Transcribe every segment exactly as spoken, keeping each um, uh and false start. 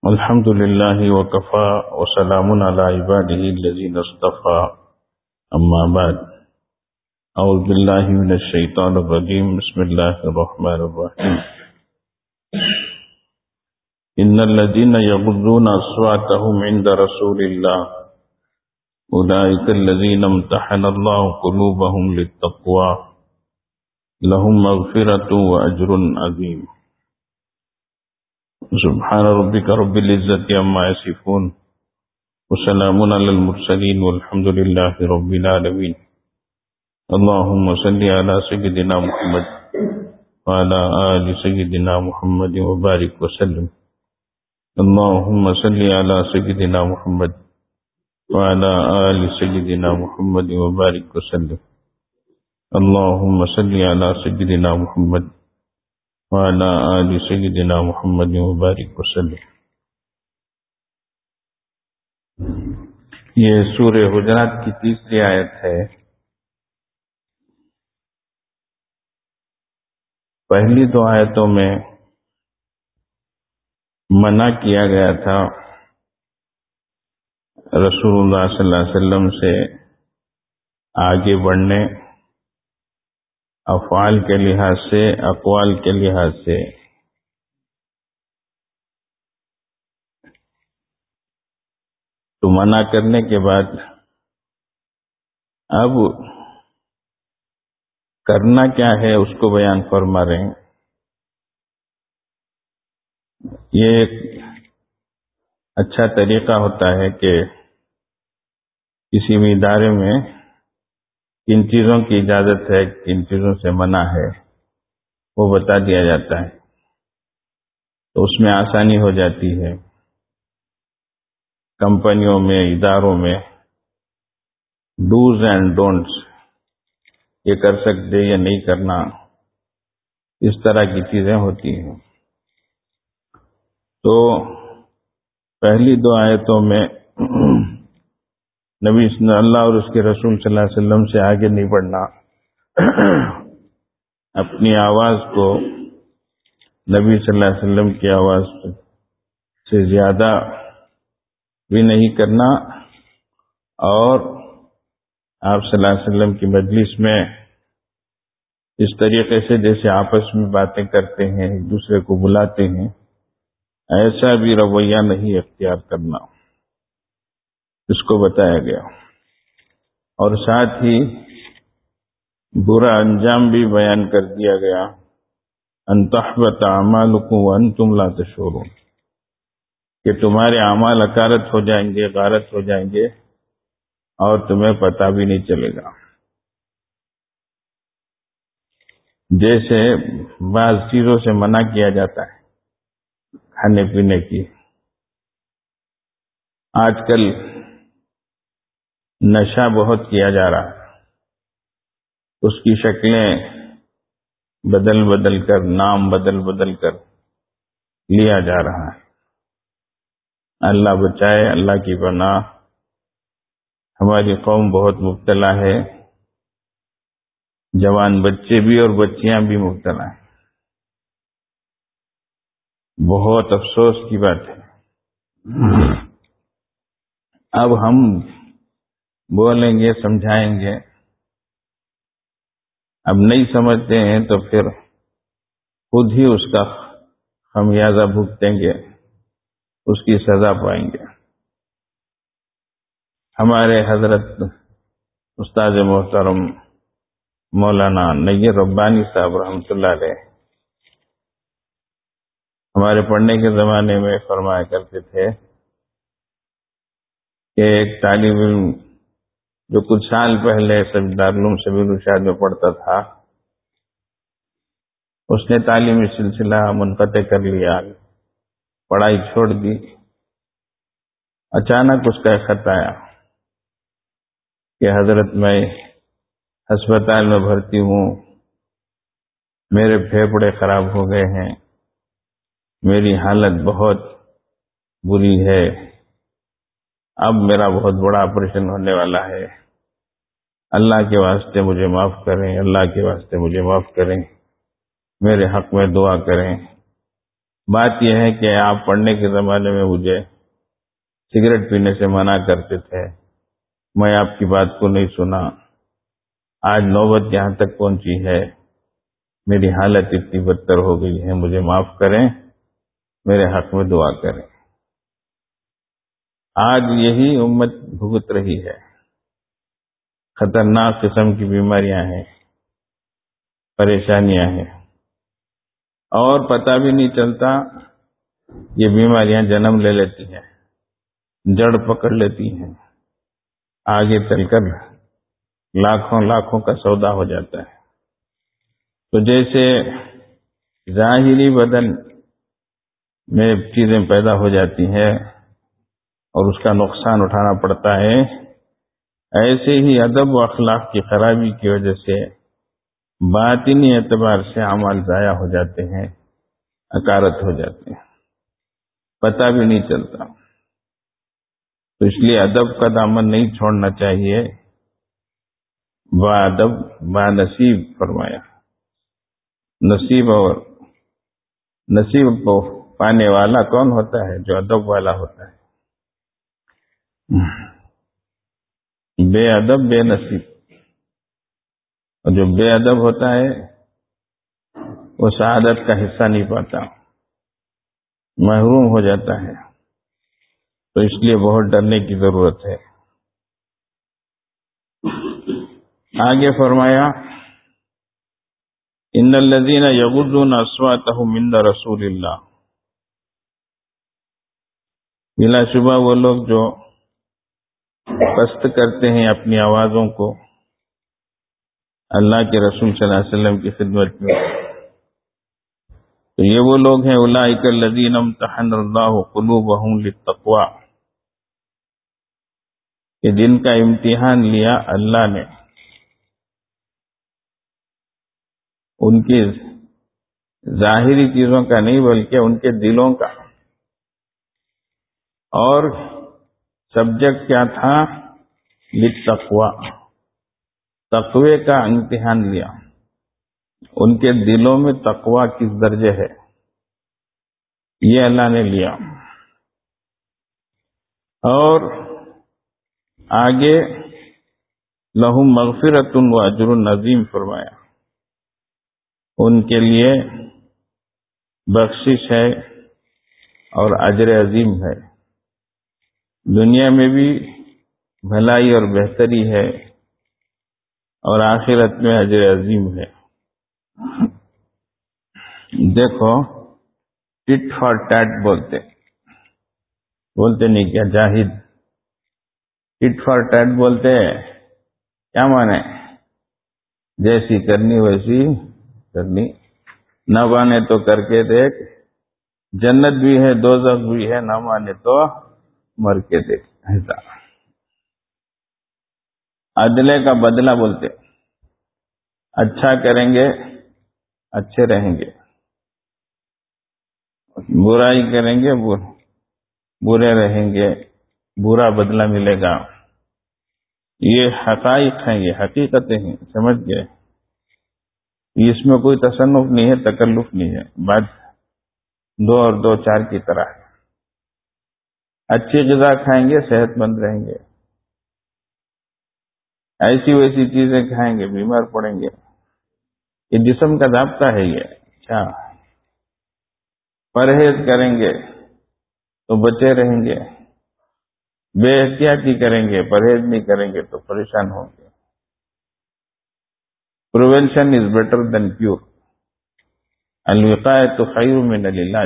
الحمد لله وكفى وسلام على عباده الذين اصطفى أما بعد أعوذ بالله من الشيطان الرجيم بسم الله الرحمن الرحيم إن الذين يغضون أصواتهم عند رسول الله أولئك الذين امتحن الله قلوبهم للتقوى لهم مغفرة وأجر عظيم سبحان ربك رب العزة عما يصفون وسلام على المرسلين والحمد لله رب العالمين اللهم صل على سيدنا محمد وعلى آل سيدنا محمد وبارك وسلم اللهم صل على سيدنا محمد وعلى آل سيدنا محمد وبارك وسلم اللهم صل على سيدنا محمد وعلى آل سيدنا محمد وبارك وسلم. یہ سورہ حجرات کی تیسری آیت ہے. پہلی دو آیتوں میں منع کیا گیا تھا رسول اللہ صلی اللہ علیہ وسلم سے آگے بڑھنے، افعال کے لحاظ سے، اقوال کے لحاظ سے. تو منع کرنے کے بعد اب کرنا کیا ہے اس کو بیان فرما رہے ہیں. یہ ایک اچھا طریقہ ہوتا ہے کہ کسی بھی ادارے میں کن چیزوں کی اجازت ہے، کن چیزوں سے منع ہے، وہ بتا دیا جاتا ہے تو اس میں آسانی ہو جاتی ہے. کمپنیوں میں، اداروں میں ڈوز اینڈ ڈونٹس، یہ کر سکتے یا نہیں کرنا، اس طرح کی چیزیں ہوتی ہیں. تو پہلی دو آیتوں میں نبی صلی اللہ اور اس کے رسول صلی اللہ علیہ وسلم سے آگے نہیں بڑھنا، اپنی آواز کو نبی صلی اللہ علیہ وسلم کی آواز سے زیادہ بھی نہیں کرنا، اور آپ صلی اللہ علیہ وسلم کی مجلس میں اس طریقے سے جیسے آپس میں باتیں کرتے ہیں، ایک دوسرے کو بلاتے ہیں، ایسا بھی رویہ نہیں اختیار کرنا، اس کو بتایا گیا. اور ساتھ ہی برا انجام بھی بیان کر دیا گیا، ان تحبط اعمالکم وانتم لا تشعرون، کہ تمہارے اعمال اکارت ہو جائیں گے، غارت ہو جائیں گے اور تمہیں پتہ بھی نہیں چلے گا. جیسے بعض چیزوں سے منع کیا جاتا ہے کھانے پینے کی. آج کل نشہ بہت کیا جا رہا ہے، اس کی شکلیں بدل بدل کر، نام بدل بدل کر لیا جا رہا ہے. اللہ بچائے، اللہ کی پناہ. ہماری قوم بہت مبتلا ہے، جوان بچے بھی اور بچیاں بھی مبتلا ہیں. بہت افسوس کی بات ہے. اب ہم بولیں گے، سمجھائیں گے، اب نہیں سمجھتے ہیں تو پھر خود ہی اس کا خمیازہ بھگتیں گے، اس کی سزا پائیں گے. ہمارے حضرت استاد محترم مولانا نیر ربانی صاحب رحمۃ اللہ علیہ ہمارے پڑھنے کے زمانے میں فرمایا کرتے تھے کہ ایک طالب علم جو کچھ سال پہلے دارالعلوم سبیل الرشاد میں پڑھتا تھا، اس نے تعلیمی سلسلہ منقطع کر لیا، پڑھائی چھوڑ دی. اچانک اس کا خط آیا کہ حضرت میں ہسپتال میں بھرتی ہوں، میرے پھیپھڑے خراب ہو گئے ہیں، میری حالت بہت بری ہے، اب میرا بہت بڑا آپریشن ہونے والا ہے، اللہ کے واسطے مجھے معاف کریں، اللہ کے واسطے مجھے معاف کریں، میرے حق میں دعا کریں. بات یہ ہے کہ آپ پڑھنے کے زمانے میں مجھے سگریٹ پینے سے منع کرتے تھے، میں آپ کی بات کو نہیں سنا، آج نوبت یہاں تک پہنچی ہے، میری حالت اتنی بدتر ہو گئی ہے، مجھے معاف کریں، میرے حق میں دعا کریں۔ آج یہی امت بھگت رہی ہے، خطرناک قسم کی بیماریاں ہیں، پریشانیاں ہیں، اور پتہ بھی نہیں چلتا یہ بیماریاں جنم لے لیتی ہیں، جڑ پکڑ لیتی ہیں، آگے چل کر لاکھوں لاکھوں کا سودا ہو جاتا ہے۔ تو جیسے ظاہری بدن میں چیزیں پیدا ہو جاتی ہیں اور اس کا نقصان اٹھانا پڑتا ہے، ایسے ہی ادب و اخلاق کی خرابی کی وجہ سے باطنی اعتبار سے اعمال ضائع ہو جاتے ہیں، اکارت ہو جاتے ہیں، پتہ بھی نہیں چلتا۔ تو اس لیے ادب کا دامن نہیں چھوڑنا چاہیے۔ با ادب با نصیب فرمایا، نصیب اور نصیب کو پانے والا کون ہوتا ہے؟ جو ادب والا ہوتا ہے۔ بے ادب بے نصیب، اور جو بے ادب ہوتا ہے وہ سعادت کا حصہ نہیں پاتا، محروم ہو جاتا ہے۔ تو اس لیے بہت ڈرنے کی ضرورت ہے۔ آگے فرمایا ان الذين يغضون اصواتهم عند رسول اللہ، بلا شبہ وہ لوگ جو پست کرتے ہیں اپنی آوازوں کو اللہ کے رسول صلی اللہ علیہ وسلم کی خدمت میں، تو یہ وہ لوگ ہیں اولئک الذین امتحن اللہ قلوبهم للتقوی، کہ جن کا امتحان لیا اللہ نے ان کی ظاہری چیزوں کا نہیں بلکہ ان کے دلوں کا، اور سبجیکٹ کیا تھا؟ للتقوی، تقوی کا امتحان لیا، ان کے دلوں میں تقوی کس درجے ہے یہ اللہ نے لیا۔ اور آگے لہم مغفرۃ و اجر عظیم فرمایا، ان کے لیے بخشش ہے اور اجر عظیم ہے، دنیا میں بھی بھلائی اور بہتری ہے اور آخرت میں اجر عظیم ہے۔ دیکھو ٹٹ فار ٹیٹ بولتے بولتے نہیں کیا جاہد؟ ٹٹ فار ٹیٹ بولتے کیا مانے؟ جیسی کرنی ویسی کرنی، نہ مانے تو کر کے دیکھ، جنت بھی ہے دوزخ بھی ہے، نہ مانے تو مر کے دیکھ۔ ایسا عدلے کا بدلہ بولتے، اچھا کریں گے اچھے رہیں گے، برائی کریں گے برے رہیں گے، برا بدلہ ملے گا۔ یہ حقائق ہیں، یہ حقیقتیں ہیں، سمجھ گئے؟ اس میں کوئی تصنف نہیں ہے، تکلف نہیں ہے، بات دو اور دو چار کی طرح ہے۔ اچھی غذا کھائیں گے صحت مند رہیں گے، ایسی ویسی چیزیں کھائیں گے بیمار پڑیں گے، یہ جسم کا ضابطہ ہے۔ یہ اچھا پرہیز کریں گے تو بچے رہیں گے، بے احتیاطی کریں گے، پرہیز نہیں کریں گے تو پریشان ہوں گے۔ Prevention is better than cure, الوقایۃ خیر من العلاج،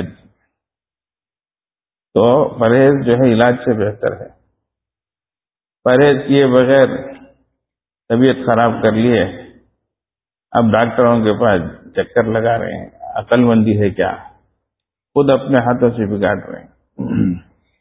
تو پرہیز جو ہے علاج سے بہتر ہے۔ پرہیز کیے بغیر طبیعت خراب کر لیے، اب ڈاکٹروں کے پاس چکر لگا رہے ہیں، عقل مندی ہے کیا؟ خود اپنے ہاتھوں سے بگاڑ رہے ہیں۔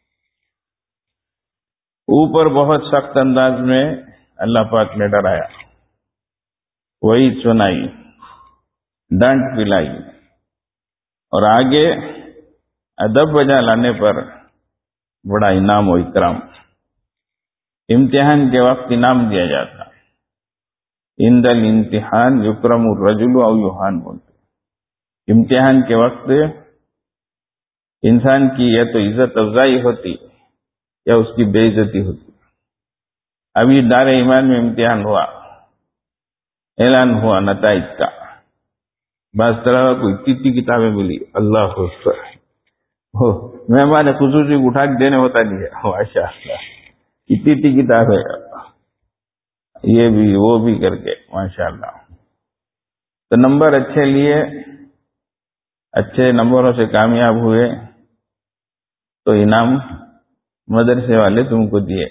اوپر بہت سخت انداز میں اللہ پاک نے ڈرایا، وہی سنائی، ڈانٹ پلائی، اور آگے ادب بجا لانے پر بڑا انعام و اکرام۔ امتحان کے وقت انعام دیا جاتا، عند الامتحان یکرم الرجل او یہان بولتے، امتحان کے وقت انسان کی یا تو عزت افزائی ہوتی یا اس کی بے عزتی ہوتی. ابھی دار ایمان میں امتحان ہوا، اعلان ہوا نتائج کا. بعض طلبا کو اتنی اتنی کتابیں ملی، اللہ اکبر. ہو مہمان خصوصی اٹھا کے دینے ہوتا نہیں ہے، ماشاء اللہ اتنی اتنی کتابیں، یہ بھی وہ بھی کر کے ماشاء اللہ. تو نمبر اچھے لیے، اچھے نمبروں سے کامیاب ہوئے تو انعام مدرسے والے تم کو دیے،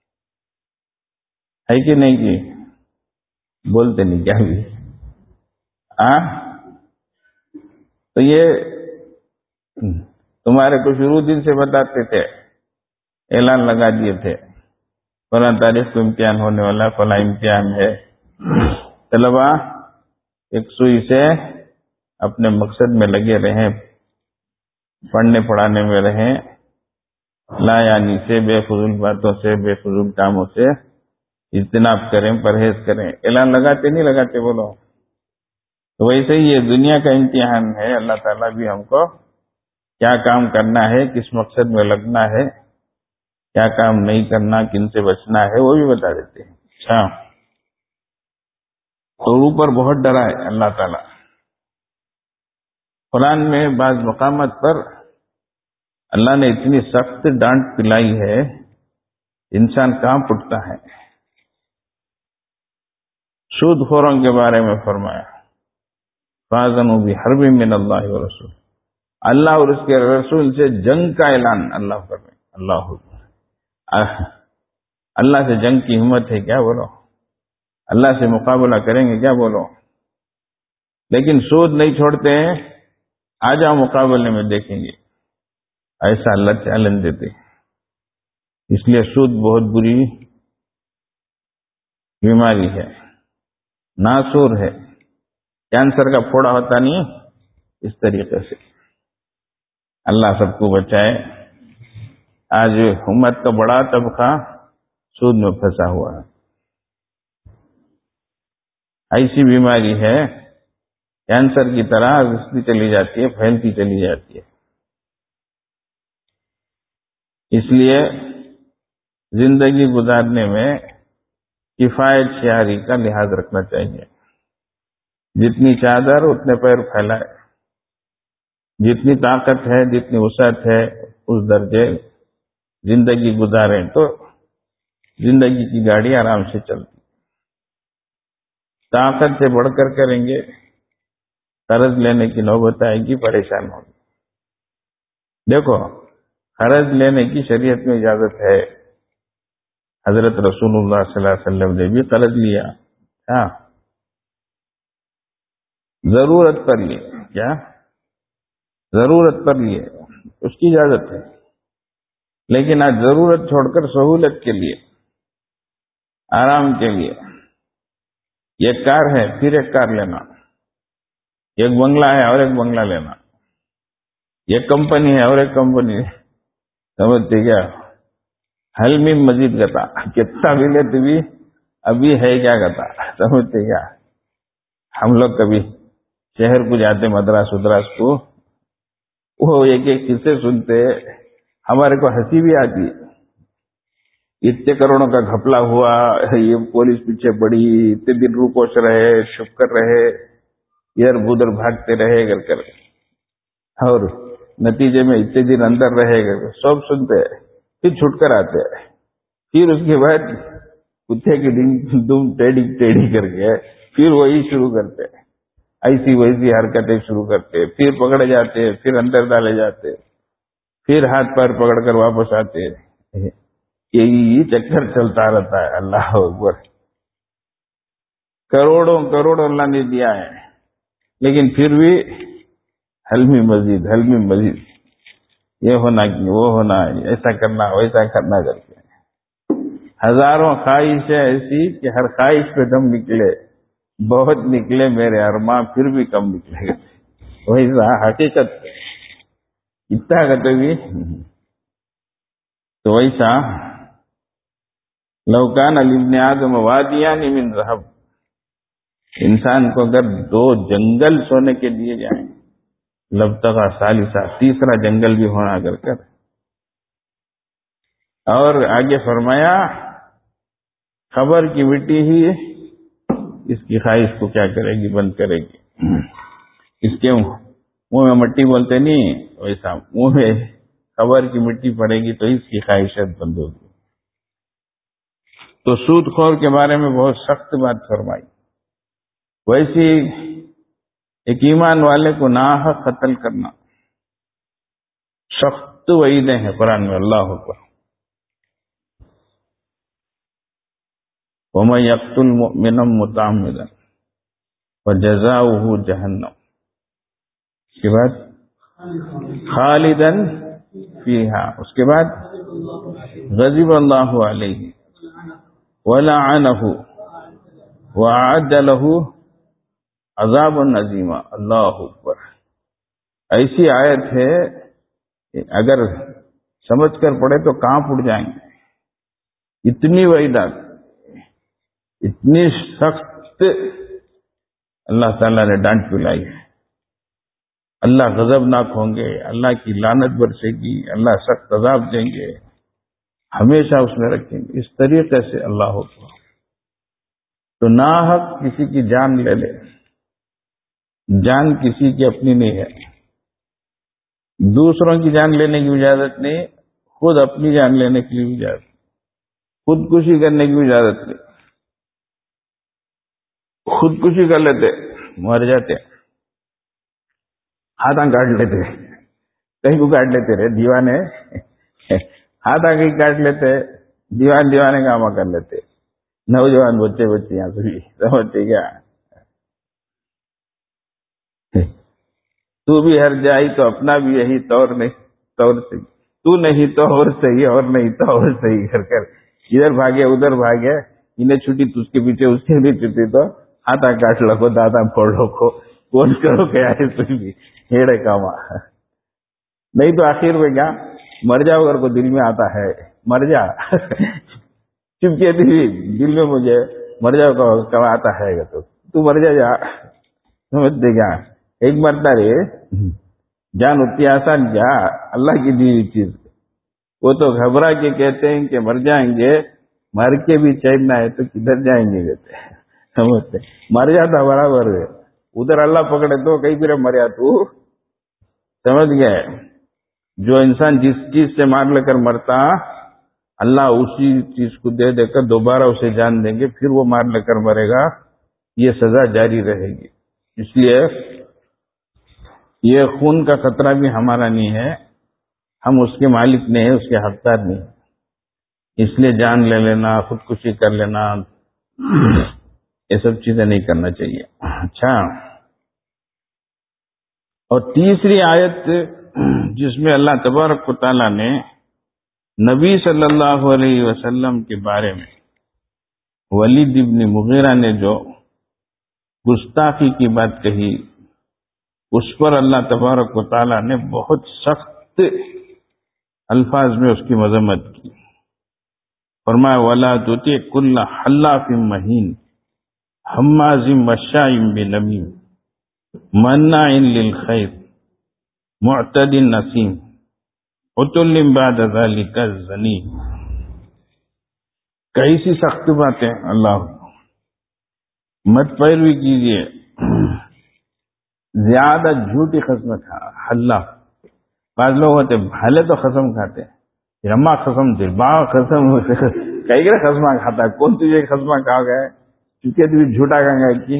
ہے کہ نہیں؟ کی بولتے نہیں کیا بھی آ تو یہ تمہارے کو شروع دن سے بتاتے تھے، اعلان لگا دیے تھے فلاں تاریخ کو امتحان ہونے والا، فلاں امتحان ہے. طلبا ایک سوئی سے اپنے مقصد میں لگے رہیں، پڑھنے پڑھانے میں رہیں، لا یعنی سے، بے فضول باتوں سے، بے فضول کاموں سے اجتناب کریں، پرہیز کریں. اعلان لگاتے نہیں لگاتے بولو؟ تو ویسے ہی یہ دنیا کا امتحان ہے. اللہ تعالیٰ بھی ہم کو کیا کام کرنا ہے، کس مقصد میں لگنا ہے، کیا کام نہیں کرنا، کن سے بچنا ہے، وہ بھی بتا دیتے ہیں. اچھا، تو اوپر بہت ڈرا ہے اللہ تعالیٰ. قرآن میں بعض مقامات پر اللہ نے اتنی سخت ڈانٹ پلائی ہے، انسان کہاں پٹتا ہے. سود خوروں کے بارے میں فرمایا فَأَذَنُوا بِحَرْبٍ مِّنَ اللَّهِ وَرَسُولِهِ، اللہ اور اس کے رسول سے جنگ کا اعلان اللہ فرمائے. اللہ اکبر. اللہ سے جنگ کی ہمت ہے کیا بولو؟ اللہ سے مقابلہ کریں گے کیا بولو؟ لیکن سود نہیں چھوڑتے ہیں، آ جاؤ مقابلے میں دیکھیں گے، ایسا اللہ چیلنج دیتے. اس لیے سود بہت بری بیماری ہے، ناسور ہے. کینسر کا پھوڑا ہوتا نہیں اس طریقے سے. اللہ سب کو بچائے. آج امت کا بڑا طبقہ سود میں پھنسا ہوا ہے. ایسی بیماری ہے کینسر کی طرح رستی چلی جاتی ہے، پھیلتی چلی جاتی ہے. اس لیے زندگی گزارنے میں کفایت شعاری کا لحاظ رکھنا چاہیے. جتنی چادر اتنے پیر پھیلائے، جتنی طاقت ہے، جتنی وسعت ہے، اس درجے زندگی گزاریں تو زندگی کی گاڑی آرام سے چلتی. طاقت سے بڑھ کر کریں گے، قرض لینے کی نوبت آئے گی، پریشان ہوگی. دیکھو قرض لینے کی شریعت میں اجازت ہے. حضرت رسول اللہ صلی اللہ علیہ وسلم نے بھی قرض لیا. ہاں، ضرورت پر لیے. کیا ضرورت پر لیے، اس کی اجازت ہے. لیکن آج ضرورت چھوڑ کر سہولت کے لیے، آرام کے لیے، ایک کار ہے پھر ایک کار لینا، ایک بنگلہ ہے اور ایک بنگلہ لینا، ایک کمپنی ہے اور ایک کمپنی، سمجھتے کیا؟ حلمی مزید گتا کتنا بھی لیتے بھی ابھی ہے کیا گتا، سمجھتے کیا؟ ہم لوگ کبھی شہر کو جاتے، مدراس ادراس کو، وہ ایک ایک قصے سنتے، ہمارے کو ہنسی بھی آتی ہے. اتنے کروڑوں کا گھپلا ہوا، یہ پولیس پیچھے پڑی، اتنے دن روپوش رہے، چھپ کر رہے، ادھر ادھر بھاگتے رہے کر کر، اور نتیجے میں اتنے دن اندر رہے گا. سب سنتے ہیں، پھر چھٹ کر آتے ہیں. پھر اس کے بعد کتے کی دم ٹیڑھی ٹیڑھی کر کے پھر وہی شروع کرتے ہیں، ایسی ویسی حرکتیں شروع کرتے ہیں. پھر پکڑے جاتے، پھر اندر ڈالے جاتے، پھر ہاتھ پیر پکڑ کر واپس آتے. یہی چکر چلتا رہتا ہے. اللہ اکبر. کروڑوں کروڑوں اللہ نے دیا ہے، لیکن پھر بھی حلمی مزید حلمی مزید، یہ ہونا وہ ہونا، ایسا کرنا ویسا کرنا کر کے ہزاروں خواہشیں ایسی کہ ہر خواہش پہ دم نکلے، بہت نکلے میرے ارماں پھر بھی کم نکلے گا. ویسا حقیقت اتنا کرتے بھی تو ویسا لوکان لابن آدم وادیان من ذہب، انسان کو اگر دو جنگل سونے کے دیے جائیں لبتغا ثالثا، تیسرا جنگل بھی ہونا کر کر. اور آگے فرمایا خبر کی مٹی ہی اس کی خواہش کو کیا کرے گی، بند کرے گی. اس کے منہ میں مٹی بولتے نہیں ویسا، منہ میں خبر کی مٹی پڑے گی تو اس کی خواہشات بند ہوگی. تو سود خور کے بارے میں بہت سخت بات فرمائی. ویسی ایک ایمان والے کو ناحق قتل کرنا سخت وعیدیں ہیں قرآن میں. اللہ اکبر. وَمَن يَقْتُلْ مُؤْمِنًا مُتَعَمِّدًا فَجَزَاؤُهُ جَهَنَّمُ، اس کے بعد خالداً فیہا، اس کے بعد غضب اللہ علیہ وَلَعَنَهُ وَأَعَدَّ لَهُ عذابًا عظیما. اللہ اکبر. ایسی آیت ہے اگر سمجھ کر پڑھے تو کانپ اٹھ جائیں گے. اتنی وعیدات، اتنی سخت اللہ تعالیٰ نے ڈانٹ پلائی ہے. اللہ غضبناک ہوں گے، اللہ کی لعنت برسے گی، اللہ سخت عذاب دیں گے، ہمیشہ اس میں رکھیں گے. اس طریقے سے اللہ اکبر. تو ناحق کسی کی جان لے لے، جان کسی کی اپنی نہیں ہے. دوسروں کی جان لینے کی اجازت نہیں، خود اپنی جان لینے کی بھی اجازت، خودکشی کرنے کی اجازت نہیں. خودکشی کر لیتے، مر جاتے، ہاتھ کاٹ لیتے، کہیں کو کاٹ لیتے رہے دیوانے، ہاتھ کہیں کاٹ لیتے، دیوان دیوانے کام کر لیتے. نوجوان بچے بچے یہاں سے بھی سمجھتے کیا تو بھی ہر جائی تو اپنا بھی یہی طور نہیں طور صحیح، تو نہیں تو اور صحیح، اور نہیں تو اور صحیح کر کر ادھر بھاگے ادھر بھاگے. انہیں چھٹی تو اس کے پیچھے، اس کے بھی چھٹی تو ہاتھا کاٹ لکھو، دادا پھوڑ لکھو، کون کرو کیا ہے تو بھی ہیڑے کاما. نہیں تو آخر میں کیا مر جاؤ اگر کو دل میں آتا ہے مر جا. چپکے تھی دل میں مجھے مر جاؤ کا آتا ہے تو تو مر جا جا. سمجھتے کیا ایک مرتا رے جان اتنی آسان کیا اللہ کی دی ہوئی چیز. وہ تو گھبرا کے کہتے ہیں کہ مر جائیں گے، مر کے بھی چین نہ ہے تو کدھر جائیں گے کہتے ہیں. سمجھتے مر جاتا برابر ہے، ادھر اللہ پکڑے تو کہیں پھر مریا تو. سمجھ گئے. جو انسان جس چیز سے مار لے کر مرتا اللہ اسی چیز کو دے دے کر دوبارہ اسے جان دیں گے، پھر وہ مار لے کر مرے گا. یہ سزا جاری رہے گی. اس لیے یہ خون کا خطرہ بھی ہمارا نہیں ہے، ہم اس کے مالک نہیں ہیں، اس کے حقدار نہیں. اس لیے جان لے لینا، خودکشی کر لینا، یہ سب چیزیں نہیں کرنا چاہیے. اچھا، اور تیسری آیت جس میں اللہ تبارک و تعالیٰ نے نبی صلی اللہ علیہ وسلم کے بارے میں ولید ابن مغیرہ نے جو گستاخی کی بات کہی، اس پر اللہ تبارک و تعالیٰ نے بہت سخت الفاظ میں اس کی مذمت کی. فرمایا وَلَا تُطِعْ كُلَّ حَلَّافٍ مَّهِينٍ حَمَّازٍ مَّشَّاءٍ بِنَمِيمٍ مَّنَّاعٍ لِّلْخَيْرِ مُعْتَدٍ نَّثِيمٍ عُتُلٍّ بَعْدَ ذَلِكَ زَنِيمٍ. کیسی سخت باتیں. اللہ مت پیروی کیجیے، زیادہ جھوٹی قسم کھا حلاف. بعض لوگ ہوتے بھلے تو قسم کھاتے ہیں، رما قسم دے با قسم کئی گرے قسمہ کھاتا ہے. کون تجھے قسمہ کھا گئے کیونکہ تو جھوٹا کھا گیا کی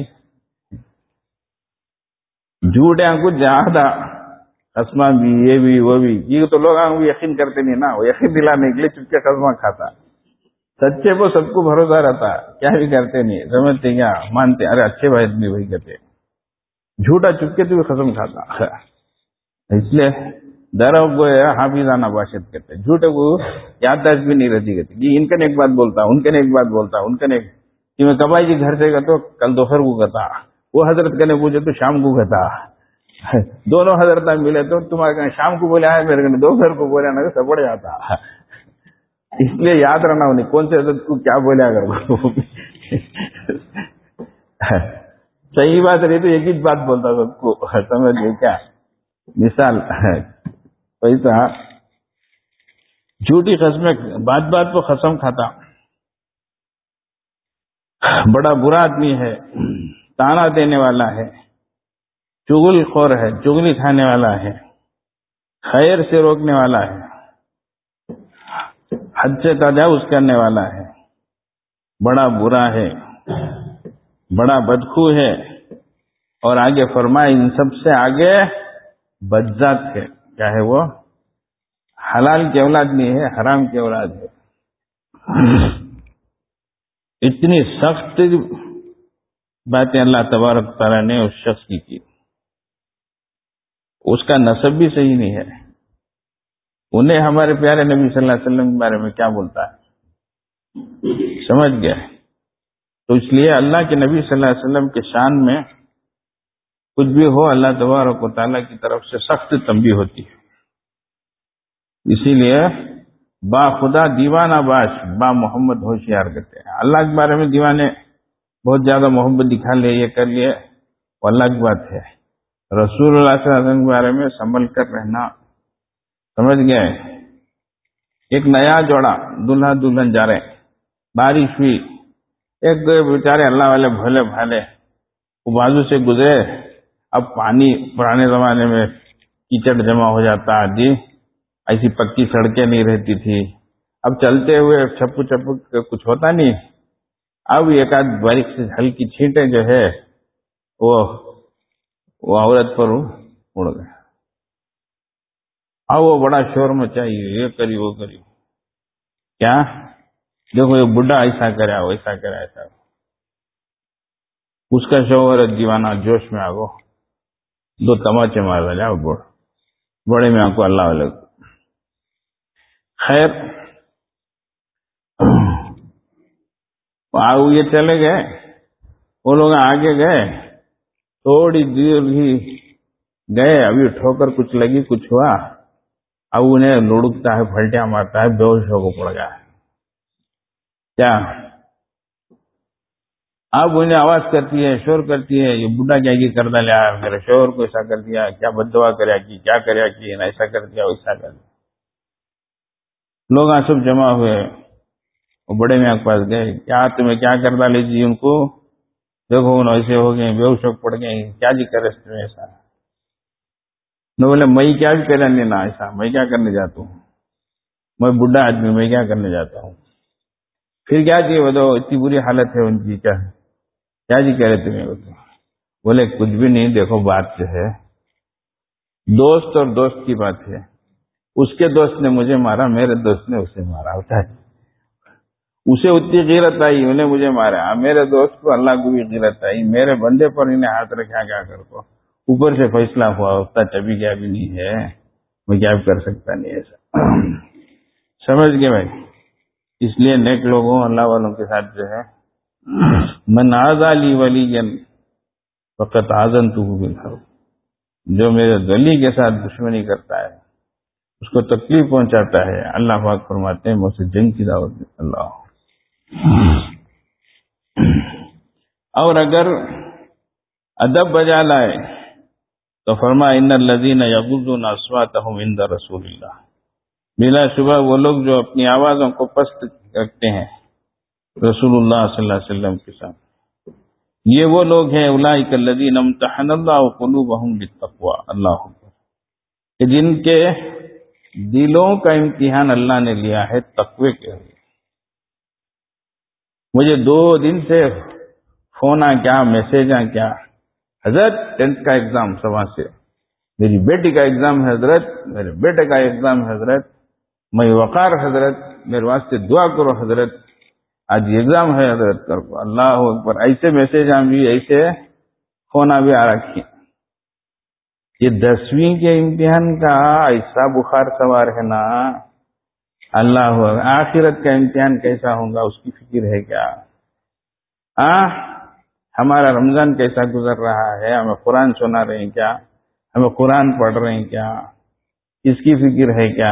جھوٹ ہے کچھ زیادہ قسمہ بھی یہ بھی وہ بھی. یہ تو لوگ آنگوں یقین کرتے نہیں نا، وہ یقین دلانے کے لیے چپکے قسمہ کھاتا. سچے کو سب کو بھروسہ رہتا، کیا بھی کرتے نہیں، سمجھتے کیا مانتے ارے اچھے بھائی آدمی وہی کہتے. جھوٹا چپکے تو بھی قسم کھاتا. اس لیے درو کو حافظانہ باشد کہتے ہیں. جھوٹے کو یادداشت بھی نہیں رہتی کہتے جی ان کا ایک بات بولتا، ان کا ایک بات بولتا، ان کا ایک کہ میں کبائی جی گھر سے گا تو کل دوپہر کو کہتا، وہ حضرت کہنے پوچھے تو شام کو کہتا. دونوں حضرت ملے تو تمہارے کہنے شام کو بولے آئے، میرے کہنے دوپہر کو بولے نا سب بڑھ جاتا. اس لیے یاد رہنا انہیں کون سے حضرت کو کیا بولے. اگر صحیح بات رہی تو ایک ہی بات بولتا سب کو، سمجھ گئے کیا. مثال پیسہ جھوٹی قسمیں بات بات پہ قسم کھاتا، بڑا برا آدمی ہے، تانا دینے والا ہے، چغل خور ہے، چغلی کھانے والا ہے، خیر سے روکنے والا ہے، حد سے تجاوز کرنے والا ہے، بڑا برا ہے، بڑا بدخو ہے، اور آگے فرمائے ان سب سے آگے بدذات ہے. کیا ہے وہ؟ حلال کی اولاد نہیں ہے، حرام کی اولاد ہے. اتنی سخت باتیں اللہ تبارک تعالیٰ نے اس شخص کی کی. اس کا نسب بھی صحیح نہیں ہے. انہیں ہمارے پیارے نبی صلی اللہ علیہ وسلم کے بارے میں کیا بولتا ہے؟ سمجھ گئے؟ تو اس لیے اللہ کے نبی صلی اللہ علیہ وسلم کے شان میں کچھ بھی ہو، اللہ تبارک و تعالیٰ کی طرف سے سخت تنبیہ ہوتی ہے. اسی لیے با خدا دیوانہ باش با محمد ہوشیار کرتے ہیں. اللہ کے بارے میں دیوانے بہت زیادہ محبت دکھا لے، یہ کر لیے، وہ اللہ کی بات ہے. رسول اللہ صلی اللہ علیہ وسلم کے بارے میں سنبھل کر رہنا. سمجھ گئے؟ ایک نیا جوڑا دلہا دلہن جا رہے، بارش ہوئی، ایک دو بیچارے اللہ والے بھولے بھالے وہ بازو سے گزرے. اب پانی پرانے زمانے میں کیچڑ جمع ہو جاتا، جی ایسی پکی سڑکیں نہیں رہتی تھی، اب چلتے ہوئے چھپو چھپو کچھ ہوتا نہیں. اب ایک آدھ باریک سے ہلکی چھینٹیں جو ہے وہ وہ عورت پر اڑ گئے. اب وہ بڑا شور مچائیے، یہ کری وہ کری، کیا دیکھو یہ بڈھا ایسا کرا ویسا کرا ایسا. اس کا شوہر دیوانہ جوش میں آگو دو تماچے مار ڈالے. اب بڑے میں آپ کو اللہ والے. خیر یہ چلے گئے، وہ لوگ آگے گئے، تھوڑی دیر ہی گئے، ابھی ٹھوکر کچھ لگی، کچھ ہوا. اب انہیں لڑکتا ہے، پھلٹیاں مارتا ہے، بے ہوش ہو کو پڑ گیا. کیا اب انہیں آواز کرتی ہے، شور کرتی ہے، یہ بڈھا کیا کی کر ڈالیا، میرے شوہر کو ایسا کر دیا، کیا بد دعا کریا کی، کیا کریا کی، ایسا کر دیا ویسا کر دیا. لوگ سب جمع ہوئے، وہ بڑے میاں کے پاس گئے، کیا تمہیں کیا کر ڈالی جی ان کو، دیکھو ان ایسے ہو گئے، بے ہوش ہو پڑ گئے، کیا جی کرے تمہیں ایسا. نہ بولے میں کیا بھی کرنے نا ایسا، میں کیا کرنے جاتا ہوں، میں بڈھا آدمی، میں کیا کرنے جاتا ہوں. پھر کیا جی وہ تو اتنی بری حالت ہے ان کی، کیا کیا جی کہہ رہے تمہیں. وہ تو بولے کچھ بھی نہیں، دیکھو بات جو ہے دوست اور دوست کی بات ہے. اس کے دوست نے مجھے مارا، میرے دوست نے اسے مارا. ہوتا ہے اسے اتنی غیرت آئی، انہیں مجھے مارا، میرے دوست کو اللہ کو بھی غیرت آئی، میرے بندے پر انہیں ہاتھ رکھا، کیا کر کو اوپر سے فیصلہ ہوا، اتنا چبی گیا بھی نہیں ہے، میں کیا بھی کر سکتا نہیں ایسا. سمجھ گئے بھائی؟ اس لیے نیک لوگوں اللہ والوں کے ساتھ جو ہے من عادی لی ولی فقط آذنتہ بالحرب، جو میرے ولی کے ساتھ دشمنی کرتا ہے، اس کو تکلیف پہنچاتا ہے، اللہ پاک فرماتے ہیں میں اسے جنگ کی دعوت دیتا اللہ. اور اگر ادب بجا لائے تو فرما ان الذین یغضون اصواتهم عند رسول اللہ، بلا شبہ وہ لوگ جو اپنی آوازوں کو پست رکھتے ہیں رسول اللہ صلی اللہ علیہ وسلم کے ساتھ، یہ وہ لوگ ہیں اولئک الذین امتحن اللہ قلوبهم بالتقوی، اللہ اکبر، کہ جن کے دلوں کا امتحان اللہ نے لیا ہے تقوی کے لیے. مجھے دو دن سے فون آ کیا، میسج آ کیا، حضرت ٹینتھ کا ایگزام صبح سے، میری بیٹی کا ایگزام ہے حضرت، میرے بیٹے کا ایگزام ہے حضرت، میں وقار حضرت، میرے واسطے دعا کرو حضرت، آج ایگزام ہے حضرت کر کو. اللہ اکبر، ایسے میسج آ بھی، ایسے فون آ بھی آ رکھی. یہ دسویں کے امتحان کا ایسا بخار سوار ہے نا، اللہ آخرت کا امتحان کیسا ہوگا اس کی فکر ہے کیا؟ آہ ہمارا رمضان کیسا گزر رہا ہے، ہمیں قرآن سنا رہے ہیں کیا، ہمیں قرآن پڑھ رہے ہیں کیا، اس کی فکر ہے کیا؟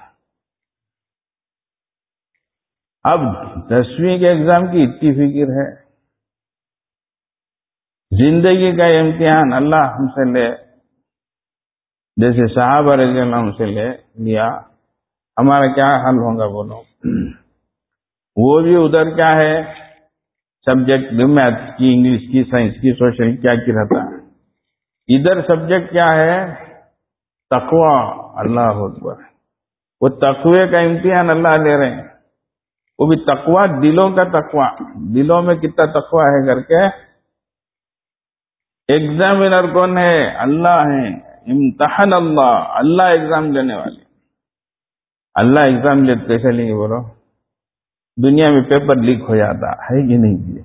اب دسویں کے ایگزام کی اتنی فکر ہے. زندگی کا امتحان اللہ ہم سے لے. جیسے صحابہ رضی اللہ عنہ سے لے لیا، ہمارا کیا حل ہوگا بولو؟ وہ بھی ادھر کیا ہے سبجیکٹ، میتھ کی، انگلش کی، سائنس کی، سوشل کیا کی رہتا ہے، ادھر سبجیکٹ کیا ہے تقوی۔ اللہ اکبر، وہ تقوی کا امتحان اللہ لے رہے ہیں، وہ بھی تقوی دلوں کا تقوی، دلوں میں کتنا تقوی ہے کر کے۔ ایگزامینر کون ہے؟ اللہ ہے، امتحان اللہ، اللہ ایگزام لینے والے۔ اللہ ایگزام لیتے کیسے لیں گے بولو؟ دنیا میں پیپر لیک ہو جاتا ہے کہ نہیں جی؟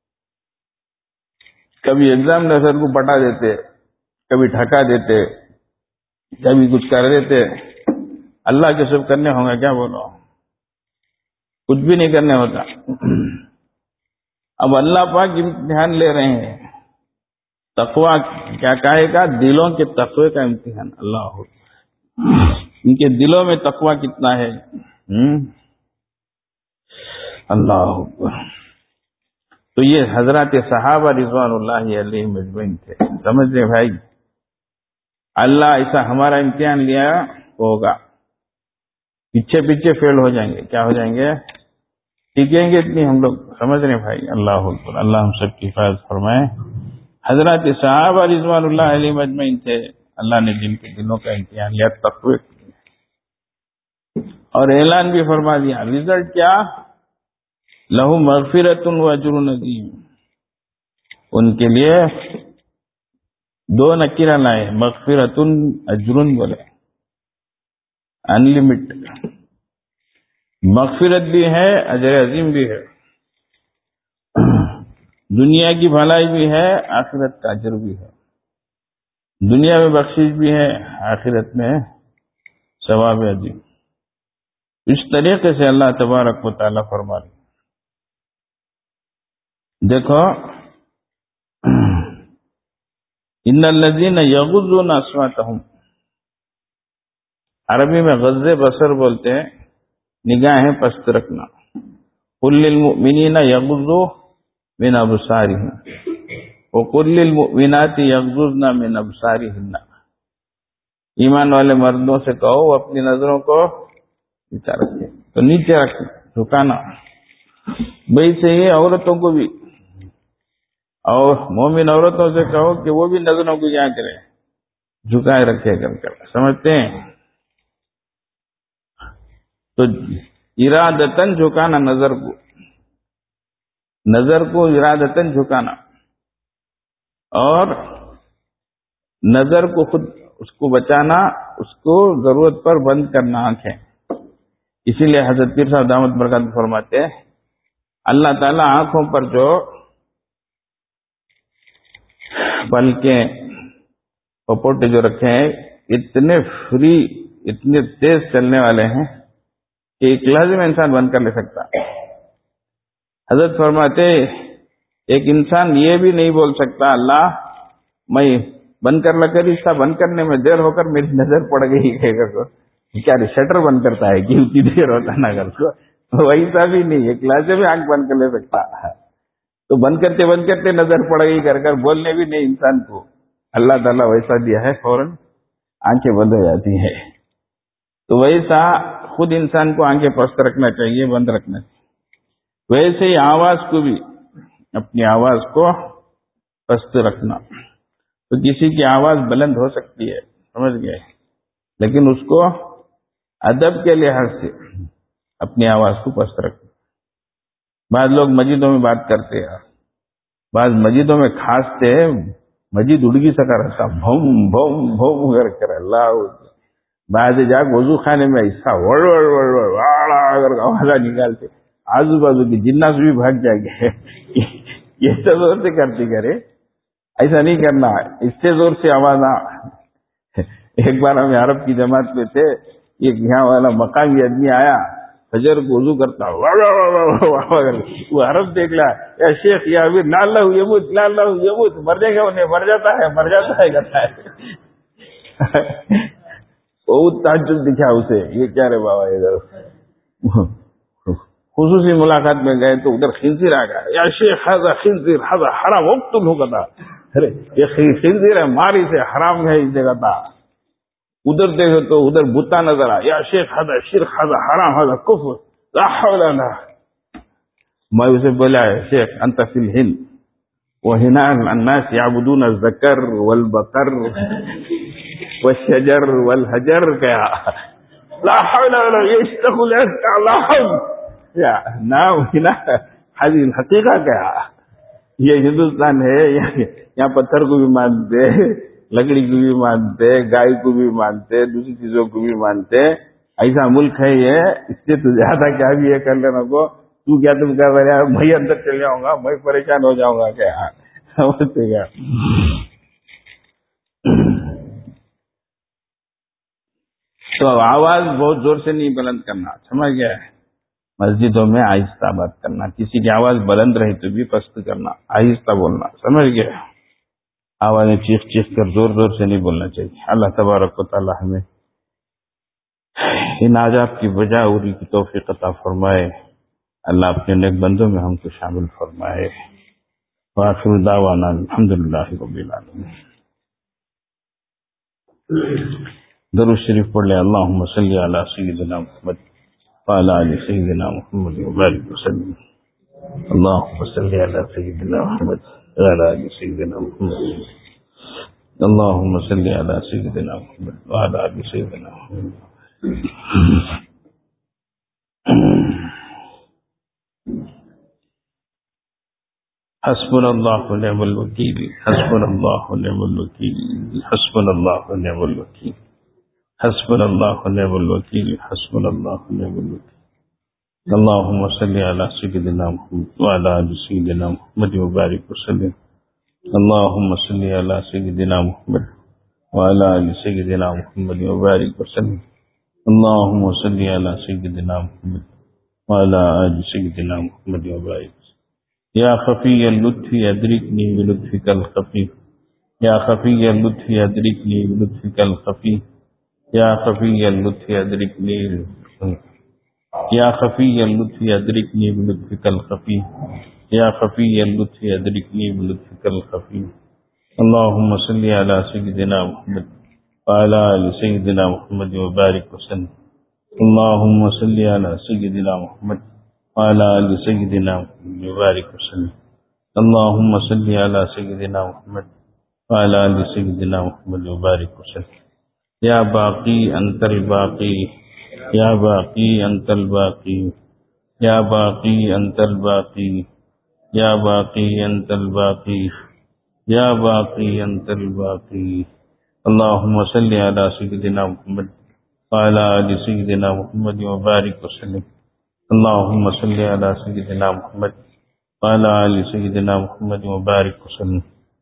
کبھی ایگزام نظر کو پٹا دیتے، کبھی ٹھکا دیتے، کبھی کچھ کر دیتے۔ اللہ کے سب کرنے ہوں گے کیا بولو؟ کچھ بھی نہیں کرنے ہوتا۔ اب اللہ پاک امتحان لے رہے ہیں، تقوی کیا کہے گا؟ دلوں کے تقوی کا امتحان۔ اللہ ان کے دلوں میں تقوی کتنا ہے؟ اللہ اکبر۔ تو یہ حضرات صحابہ رضوان اللہ علیہم اجمعین تھے، سمجھ لیں بھائی۔ اللہ ایسا ہمارا امتحان لیا ہوگا، پیچھے پیچھے فیل ہو جائیں گے، کیا ہو جائیں گے؟ ٹکیں گے اتنی ہم لوگ، سمجھ رہے بھائی۔ اللہ اکبر، اللہ ہم سب کی حفاظت فرمائے۔ حضرات صحابہ رضوان اللہ علیہم اجمعین تھے، اللہ نے جن کے دلوں کا امتحان لیا تقوی، اور اعلان بھی فرما دیا، رزلٹ کیا؟ لہو مغفرۃ و اجر عظیم۔ ان کے لیے دو نکیرہ لائے، مغفرۃ اجر بولے، انلمیٹڈ مغفرت بھی ہے، اجر عظیم بھی ہے، دنیا کی بھلائی بھی ہے، آخرت کا اجر بھی ہے، دنیا میں بخشش بھی ہے، آخرت میں ثواب عظیم۔ اس طریقے سے اللہ تبارک و تعالیٰ فرما رہے۔ دیکھو، ان الذین یغضون اصواتهم، عربی میں غض بصر بولتے ہیں، نگاہیں پست رکھنا۔ قل للمؤمنین یغضوا من ابصارهم وقل للمؤمنات یغضضن من ابصارهن، ایمان والے مردوں سے کہو وہ اپنی نظروں کو نیچے رکھیں، تو نیچے رکھیں، جھکانا۔ بھئی صحیح عورتوں کو بھی، اور مومن عورتوں سے کہو کہ وہ بھی نظروں کو کیا کریں، جھکائے رکھے کر کر، سمجھتے ہیں؟ تو ارادتاً جھکانا نظر کو، نظر کو ارادتاً جھکانا، اور نظر کو خود اس کو بچانا، اس کو ضرورت پر بند کرنا آنکھیں۔ اسی لیے حضرت پیر صاحب دامت برکاتہ فرماتے ہیں، اللہ تعالیٰ آنکھوں پر جو پلکیں پپوٹے جو رکھے ہیں، اتنے فری، اتنے تیز چلنے والے ہیں کہ ایک لحظے میں انسان بند کر لے سکتا۔ حضرت فرماتے ایک انسان یہ بھی نہیں بول سکتا اللہ میں بند کر لگا رہی تھا، بند کرنے میں دیر ہو کر میری نظر پڑ گئی ہے، کیا شٹر بند کرتا ہے کہ اتنی دیر ہوتا نا کر کو، ویسا بھی نہیں، ایک لحظے میں آنکھ بند کر لے سکتا۔ تو بند کرتے بند کرتے نظر پڑ گئی کر کر بولنے بھی نہیں انسان کو، اللہ تعالیٰ ویسا دیا ہے، فوراً آنکھیں بند ہو جاتی ہیں۔ تو ویسا خود انسان کو آنکھیں پست رکھنا چاہیے، بند رکھنا چاہیے۔ ویسے ہی آواز کو بھی، اپنی آواز کو پست رکھنا۔ تو کسی کی آواز بلند ہو سکتی ہے، سمجھ گئے، لیکن اس کو ادب کے لحاظ سے اپنی آواز کو پست رکھنا۔ بعض لوگ مسجدوں میں بات کرتے ہیں، بعض مسجدوں میں کھانستے ہیں، مسجد اڑگی سکا رہتا، بھوم بھوم بھوم کر کر اللہ۔ بعض جا وضو خانے میں ایسا وڑ وڑ وڑ وڑ واڑا کر آواز نکالتے، آزو بازو کی جنات بھی بھاگ جائیں گے، یہ تو زور سے کرتی کرے، ایسا نہیں کرنا، اس سے زور سے آواز آ۔ ایک بار ہم عرب کی جماعت میں تھے، ایک یہاں والا مقامی آدمی آیا، فجر کو وضو کرتا، وہ عرب دیکھ لا، یا شیخ یا امیر لا اللہ یموت لا اللہ یموت، مر جائے گا انہیں، مر جاتا ہے مر جاتا ہے کرتا ہے۔ بہت تعجب دکھا اسے، یہ کیا رے بابا ادھر۔ خصوصی ملاقات میں گئے تو ادھر خنزیر آ گیا، یا شیخ ہذا خنزیر ہذا حرام اقتلہ کہتا، ارے یہ خنزیر ہے، ماری سے حرام ہے اس جگہ تھا۔ ادھر دیکھو تو ادھر بتا نظر آ، یا شیخ ہذا شرک ہذا حرام ہذا کفر لا حول ولا۔ میں اسے بولا شیخ انت فی الہند وہنا الناس یعبدون الذکر والبقر والشجر والحجر، کیا لا حول ولا يشتغل اللہ یا نام ہنا حدیث الحقیقہ، کیا یہ ہندوستان ہے، یہاں پتھر کو بھی مانتے، لکڑی کو بھی مانتے، گائے کو بھی مانتے، دوسری چیزوں کو بھی مانتے، ایسا ملک ہے یہ، اس سے تو زیادہ کیا بھی یہ کر لینا کو، تو کیا تم کر رہے ہیں، میں اندر چل جاؤں گا، میں پریشان ہو جاؤں گا، کیا سمجھتے کیا؟ تو آواز بہت زور سے نہیں بلند کرنا، سمجھ گیا؟ مسجدوں میں آہستہ بات کرنا، کسی کی آواز بلند رہی تو بھی پست کرنا، آہستہ بولنا، سمجھ گیا؟ آوازیں چیخ چیخ کر زور زور سے نہیں بولنا چاہیے۔ اللہ تبارک و تعالی ہمیں ان آداب کی بجا اوری کی توفیق عطا فرمائے، اللہ اپنے نیک بندوں میں ہم کو شامل فرمائے۔ وآخر دعوانا الحمدللہ رب العالمین۔ درود شریف پڑھ لیں، اللہم صلی علی سیدنا محمد وعلی آل سیدنا محمد وبارک وسلم۔ اللہم صلی علی سیدنا محمد وعلی آل سیدنا محمد، اللہم صلی علی سیدنا محمد وعلی آل سیدنا محمد۔ حسبنا اللہ ونعم الوکیل، حسبنا اللہ ونعم الوکیل، حسبنا اللہ ونعم الوکیل، حسبنا اللہ ونعم الوکیل، حسبنا اللہ ونعم الوکیل۔ اللہم صلی علی سیدنا محمد وعلی آل سیدنا محمد وبارک وسلم۔ اللہم صلی علی سیدنا محمد وعلی آل سیدنا محمد وبارک وسلم۔ اللہم صلی علی سیدنا محمد وعلی آل سیدنا محمد وبارک وسلم۔ یا خفی اللطف ادرکنی بلطفک الخفی، یا خفی اللطف ادرکنی بلطفک الخفی، یا خفی اللطف ادرکنی یا خفی اللطف ادرکنی بلطفک الخفی، یا خفی اللطف ادرکنی بلطفک الخفی۔ اللہم صلی علی سیدنا محمد وعلی آل سیدنا محمد وبارک وسلم۔ اللہم صلی علی سیدنا محمد وعلی آل سیدنا محمد وبارک وسلم۔ اللہم صلی علی سیدنا محمد وعلی آل سیدنا محمد وبارک وسلم۔ یا باقی انت الباقی، یا باقی انت الباقی، یا باقی انت الباقی، یا باقی انت الباقی، یا باقی انت الباقی۔ اللہم صلی علی سیدنا محمد وعلی آل سیدنا محمد وبارک وسلم۔ اللہم صلی علی سیدنا محمد وعلی آل سیدنا محمد وبارک وسلم۔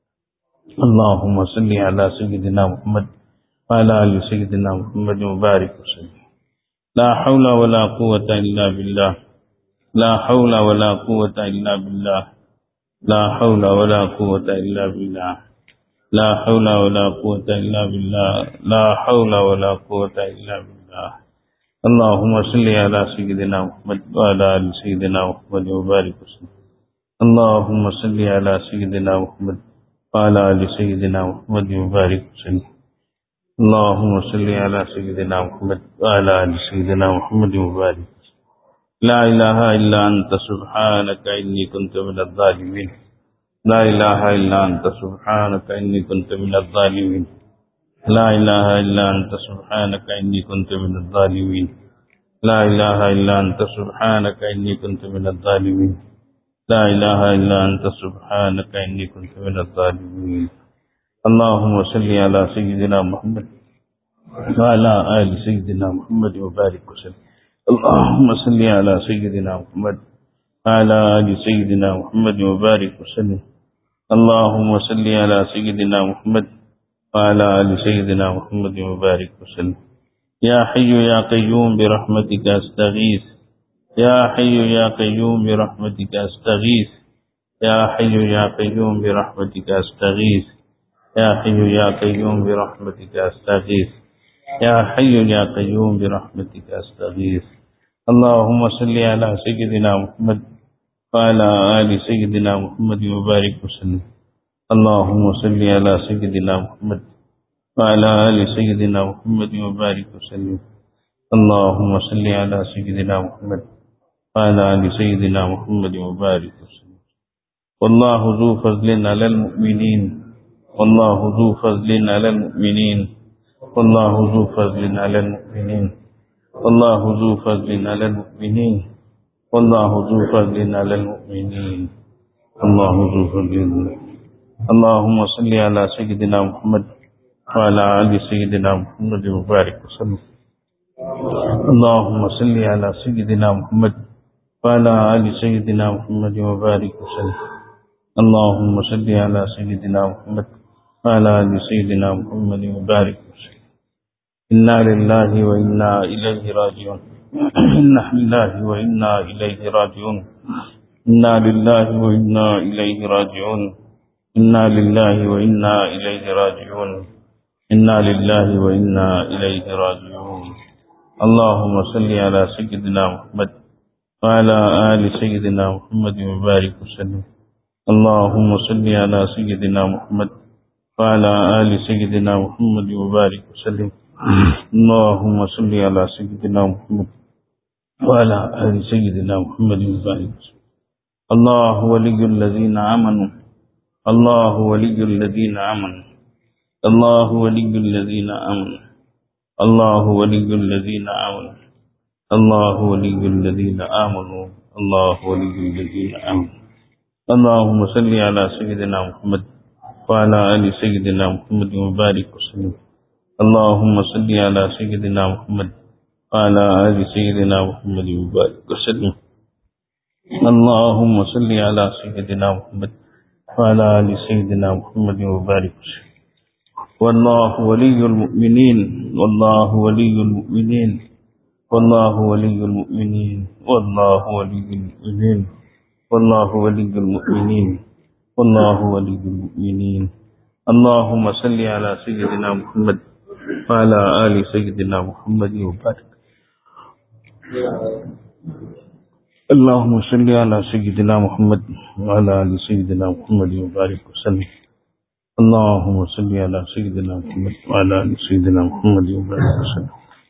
اللہم صلی علی سیدنا محمد وعلی آل سیدنا محمد وبارک وسلم۔ لا حول ولا قوة الا باللہ، لا حول ولا قوة الا باللہ، لا حول ولا قوة الا باللہ، لا حول ولا قوة الا باللہ، لا حول ولا قوة الا باللہ۔ اللہم صلی علی سیدنا محمد وعلی آل سیدنا محمد وبارک وسلم۔ اللہم صلی علی سیدنا محمد وعلی آل سیدنا محمد وبارک وسلم۔ اللہم صلی علی سیدنا محمد وعلی آل سیدنا محمد وبارک وسلم۔ لا الہ الا انت سبحانک انی کنت من الظالمین، لا الہ الا انت سبحانک انی کنت من الظالمین، لا الہ الا انت سبحانک انی کنت من الظالمین، لا الہ الا انت سبحانک انی کنت من الظالمین، لا الہ الا انت سبحانک انی کنت من الظالمین۔ اللہم صلی علی سیدنا محمد وعلی آل سیدنا محمد وبارک وسلم۔ اللہم صلی علی سیدنا محمد وعلی آل سیدنا محمد وبارک وسلم۔ اللہم صلی علی سیدنا محمد وعلی آل سیدنا محمد وبارک وسلم۔ یا حی یا قیوم برحمتک استغیث، یا حی یا قیوم برحمتک استغیث، یا حی یا قیوم برحمتک استغیث، یا حی یا قیوم برحمتک استغیث، یا حی یا قیوم برحمتک استغیث۔ اللہم صلی علی سیدنا محمد وعلی آل سیدنا محمد وبارک وسلم۔ اللہم صلی علی سیدنا محمد وعلى آل سيدنا محمد وبارك وسلم. اللهم صل على سيدنا محمد وعلى آل سيدنا محمد وبارك وسلم. والله ذو فضل على المؤمنين والله ذو فضل على المؤمنين والله ذو فضل على المؤمنين والله ذو فضل على المؤمنين والله ذو فضل على المؤمنين الله ذو فضل. اللهم صل على سيدنا محمد وعلى آل سيدنا محمد وبارك وسلم. اللهم صل على سيدنا محمد وعلى آل سيدنا محمد وبارك وسلم. اللهم صل على سيدنا محمد وعلى آل سيدنا محمد وبارك وسلم. إنا لله وإنا إليه راجعون. إنا لله وإنا إليه راجعون. إنا لله وإنا إليه راجعون. إنا لله وإنا إليه راجعون. إنا لله وإنا إليه راجعون. اللهم صل على سيدنا محمد وعلى آل سيدنا محمد وبارك وسلم. اللهم صل على سيدنا محمد وعلى آل سيدنا محمد وبارك وسلم. اللهم صل على سيدنا محمد وعلى آل سيدنا محمد وبارك وسلم. الله ولي الذين آمنوا الله ولي الذين آمنوا الله ولي الذين آمنوا الله ولي الذين آمنوا الله ولي الذين آمنوا الله ولي الذين آمنوا. اللهم صل على سيدنا محمد وعلى آل سيدنا محمد وبارك وسلم. اللهم صل على سيدنا محمد وعلى آل سيدنا محمد وبارك وسلم. اللهم صل على سيدنا محمد وعلى آل سيدنا محمد وبارك وسلم. والله ولي المؤمنين والله ولي المؤمنين والله ولي المؤمنين والله ولي المؤمنين والله ولي المؤمنين والله ولي المؤمنين. اللهم صل على سيدنا محمد وعلى آل سيدنا محمد وبارك. اللهم صل على سيدنا محمد وعلى آل سيدنا محمد وبارك وسلم. اللهم صل على سيدنا محمد وعلى آل سيدنا محمد وبارك وسلم.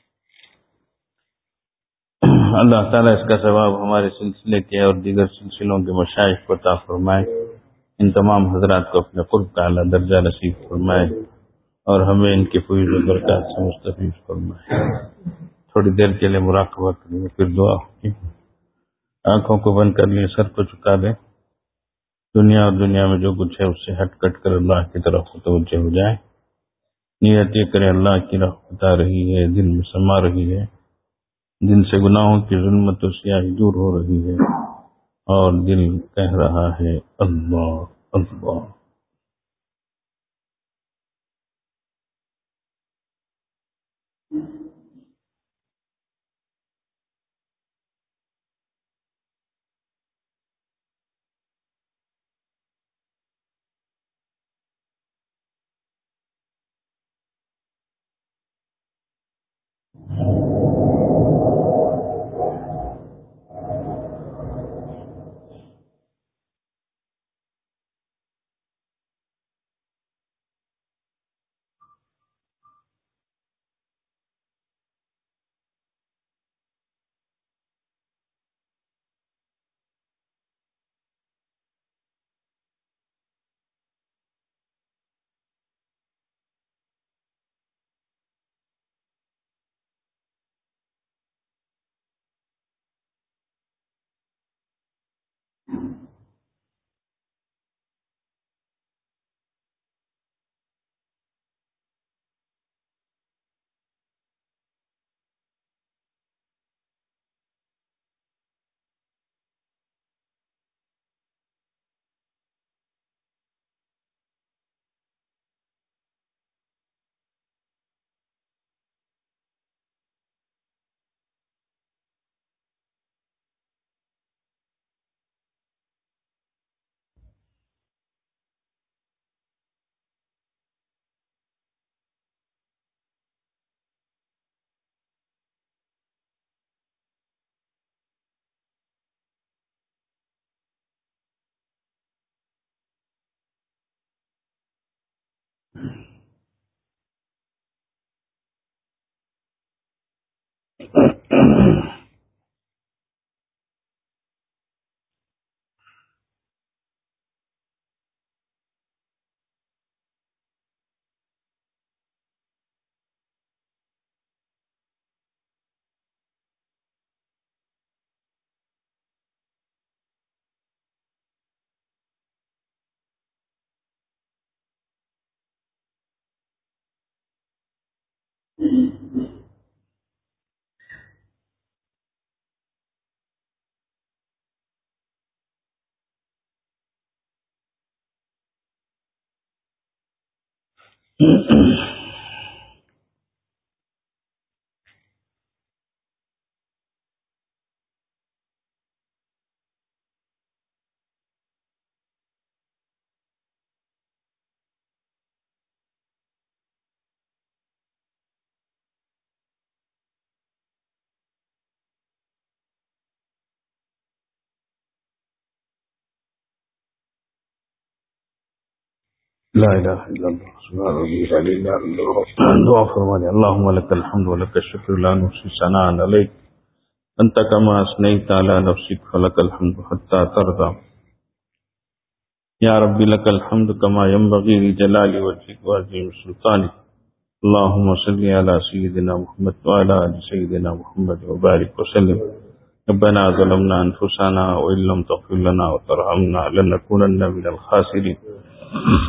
اللہ تعالیٰ اس کا ثواب ہمارے سلسلے کے اور دیگر سلسلوں کے مشائخ کو عطا فرمائے. ان تمام حضرات کو اپنے قرب کا اعلیٰ درجہ نصیب فرمائے اور ہمیں ان کے فیض و برکات سے مستفیض فرمائے. تھوڑی دیر کے لیے مراقبہ کریں گے پھر دعا ہوگی. آنکھوں کو بند کر لیے، سر کو چکا دیں. دنیا اور دنیا میں جو کچھ ہے اس سے ہٹ کٹ کر اللہ کی طرف متوجہ ہو جائیں. نیت یہ کریں اللہ کی راہ بتا رہی ہے، دل میں سما رہی ہے، دل سے گناہوں کی ظلمت و سیاہی دور ہو رہی ہے اور دل کہہ رہا ہے اللہ اللہ. لا الہ الا اللہ سبحان ربی العلی العظیم. دعا فرما لیں. اللہم لک الحمد ولک الشکر لا نحصی ثناء علیک انت کما اثنیت علی نفسک فلک الحمد حتی ترضی. یا رب لک الحمد کما ینبغی لجلال وجهک وعظیم سلطانک. اللہم صلی علی سیدنا محمد وعلی آل سیدنا محمد وبارک وسلم. ربنا ظلمنا انفسنا وان لم تغفر لنا وترحمنا لنکونن من الخاسرین.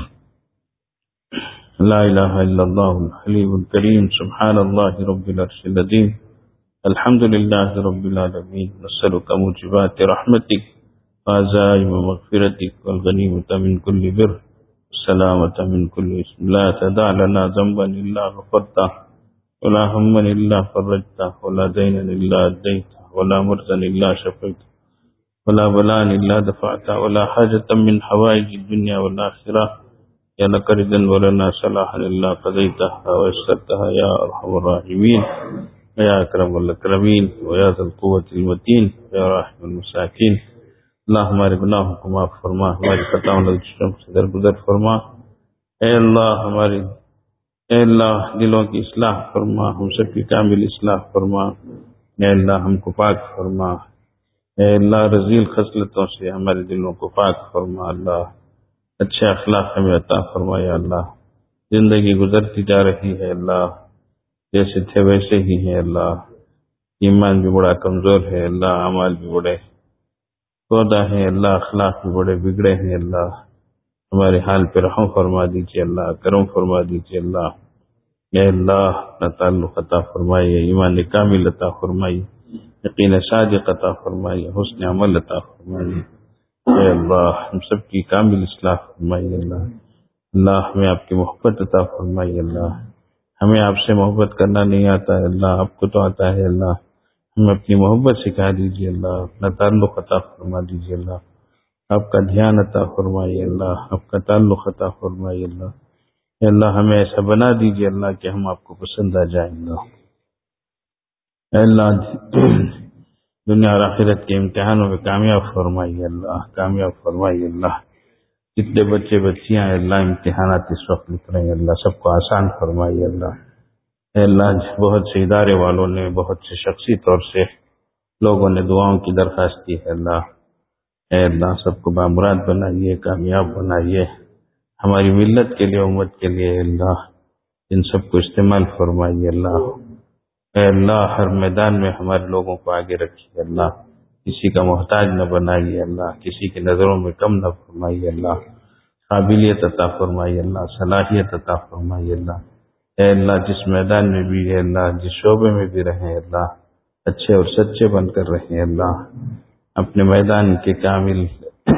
لا الہ الا اللہ الحلیم الکریم سبحان اللہ رب العرش العظیم. الحمد للہ رب العالمین. نسألک موجبات رحمتک وعزائم مغفرتک والغنیمۃ من کل بر والسلامۃ من کل اسم. لا تدع لنا ذنبا الا غفرتہ ولا ہما الا فرجتہ ولا دینا الا ادیتہ ولا مرضا الا شفیتہ ولا بلاء الا دفعتہ ولا حاجۃ من حوائج الدنیا والآخرہ یا لک رضا ولنا صلاحا الا قضیتها ویسرتها یا ارحم الراحمین یا اکرم الاکرمین ویا ذا القوة المتین یا راحم المساکین. اللہ ہمارے گناہوں کو معاف فرما، ہماری خطاؤں لغزشوں سے درگزر فرما. اے اللہ ہماری اے اللہ دلوں کی اصلاح فرما، ہم سب کی کامل اصلاح فرما. اے اللہ ہم کو پاک فرما. اے اللہ رذیل خصلتوں سے ہمارے دلوں کو پاک فرما. اللہ اچھے اخلاق ہمیں عطا فرما. یا اللہ زندگی گزرتی جا رہی ہے، اللہ جیسے تھے ویسے ہی ہیں. اللہ ایمان بھی بڑا کمزور ہے، اللہ اعمال بھی بڑے پودا ہیں، اللہ اخلاق بھی بڑے بگڑے ہیں. اللہ ہمارے حال پہ رحم فرما دیجیے، اللہ کرم فرما دیجیے. اللہ اے اللہ اپنا تعلق عطا فرمائیے، ایمان کامل عطا فرمائیے، یقین صادق عطا فرمائیے، حسن عمل عطا فرمائیے. اے اللہ ہم سب کی کامل اصلاح فرمائیے. اللہ اللہ ہمیں آپ کی محبت عطا فرمائیے. اللہ ہمیں آپ سے محبت کرنا نہیں آتا ہے، اللہ آپ کو تو آتا ہے. اللہ ہمیں اپنی محبت سکھا دیجیے. اللہ اپنا تعلق عطا فرما دیجیے. اللہ آپ کا دھیان عطا فرمائیے. اللہ آپ کا تعلق عطا فرمائیے. اللہ اے اللہ ہمیں ایسا بنا دیجیے اللہ کہ ہم آپ کو پسند آ جائیں. اللہ اے اللہ دنیا اور آخرت کے امتحانوں میں کامیاب فرمائیے. اللہ کامیاب فرمائیے. اللہ جتنے بچے بچیاں ہیں اللہ امتحانات اس وقت لکھ رہے ہیں، اللہ سب کو آسان فرمائیے. اللہ اے اللہ بہت سے ادارے والوں نے، بہت سے شخصی طور سے لوگوں نے دعاؤں کی درخواست کی ہے. اللہ اے اللہ سب کو بامراد بنائیے، کامیاب بنائیے. ہماری ملت کے لیے، امت کے لیے اللہ ان سب کو استعمال فرمائیے. اللہ اے اللہ ہر میدان میں ہمارے لوگوں کو آگے رکھیے. اللہ کسی کا محتاج نہ بنائیے. اللہ کسی کی نظروں میں کم نہ فرمائیے. اللہ قابلیت عطا فرمائیے. اللہ صلاحیت عطا فرمائیے. اللہ اے اللہ جس میدان میں بھی ہے، اللہ جس شعبے میں بھی رہیں، اللہ اچھے اور سچے بن کر رہیں. اللہ اپنے میدان کے کامل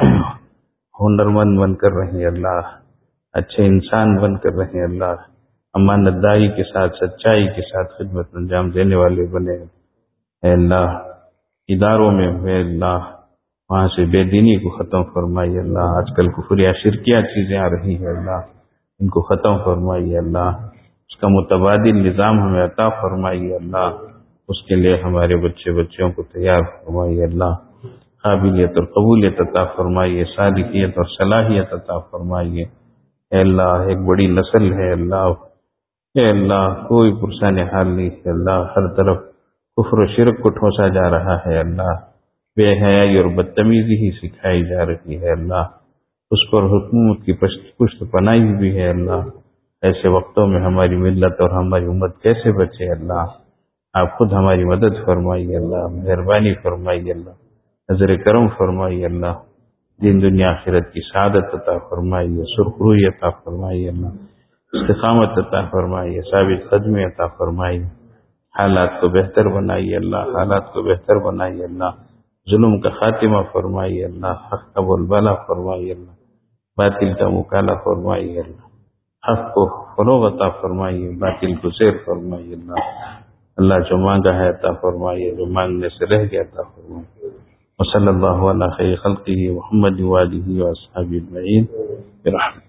ہنرمند بن کر رہیں. اللہ اچھے انسان بن کر رہیں. اللہ امانت داری کے ساتھ، سچائی کے ساتھ خدمت انجام دینے والے بنے. اے اللہ اداروں میں اے اللہ وہاں سے بے دینی کو ختم فرمائیے. اللہ آج کل کفر یا شرکیہ چیزیں آ رہی ہیں، اللہ ان کو ختم فرمائیے. اللہ اس کا متبادل نظام ہمیں عطا فرمائیے. اللہ اس کے لیے ہمارے بچے بچوں کو تیار فرمائیے. اللہ قابلیت اور قبولیت عطا فرمائیے، صالحیت اور صلاحیت عطا فرمائیے. اے اللہ ایک بڑی نسل ہے. اللہ اے اللہ کوئی پرسان حال نہیں ہے. اللہ ہر طرف کفر و شرک کو ٹھوسا جا رہا ہے. اللہ بے حیائی اور بدتمیزی ہی سکھائی جا رہی ہے. اللہ اس پر حکومت کی پشت پناہی بھی ہے. اللہ ایسے وقتوں میں ہماری ملت اور ہماری امت کیسے بچے؟ اللہ آپ خود ہماری مدد فرمائیے. اللہ مہربانی فرمائیے. اللہ نظر کرم فرمائیے. اللہ دین دنیا آخرت کی سعادت عطا فرمائیے، سرخروئی عطا فرمائیے. اللہ استقامت عطا فرمائیے، ثابت قدمی عطا فرمائیے. حالات کو بہتر بنائیے. اللہ حالات کو بہتر بنائیے. اللہ ظلم کا خاتمہ فرمائیے. اللہ حق کا بول بالا فرمائیے. اللہ باطل کا مکالہ فرمائیے. اللہ حق کو فروغ عطا فرمائیے، باطل کو زیر فرمائیے اللہ اللہ جو مانگا ہے عطا فرمائیے، جو مانگنے سے رہ گیا عطا فرمائیے۔ وصلی اللہ علی خیر خلقہ محمد وآلہ واصحابہ اجمعین برحمتہ۔